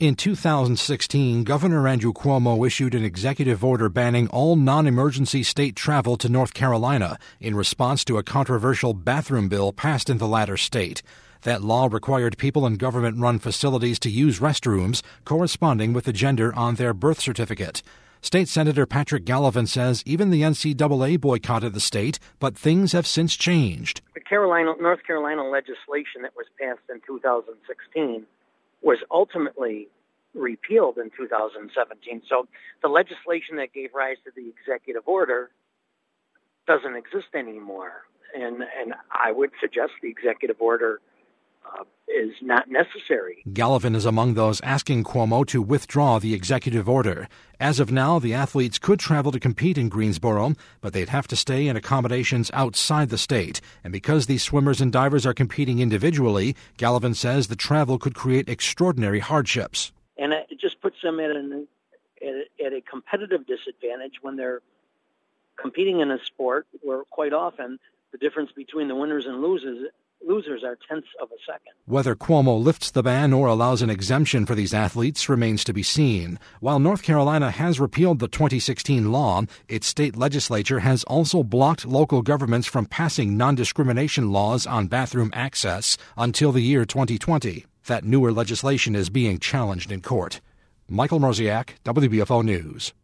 In 2016, Governor Andrew Cuomo issued an executive order banning all non-emergency state travel to North Carolina in response to a controversial bathroom bill passed in the latter state. That law required people in government-run facilities to use restrooms corresponding with the gender on their birth certificate. State Senator Patrick Gallivan says even the NCAA boycotted the state, but things have since changed. The North Carolina legislation that was passed in 2016 was ultimately repealed in 2017. So the legislation that gave rise to the executive order doesn't exist anymore. And I would suggest the executive order is not necessary. Gallivan is among those asking Cuomo to withdraw the executive order. As of now, the athletes could travel to compete in Greensboro, but they'd have to stay in accommodations outside the state. And because these swimmers and divers are competing individually, Gallivan says the travel could create extraordinary hardships. And it just puts them at a competitive disadvantage when they're competing in a sport where quite often the difference between the winners and losers are tenths of a second. Whether Cuomo lifts the ban or allows an exemption for these athletes remains to be seen. While North Carolina has repealed the 2016 law, its state legislature has also blocked local governments from passing non-discrimination laws on bathroom access until the year 2020. That newer legislation is being challenged in court. Michael Mroziak, WBFO News.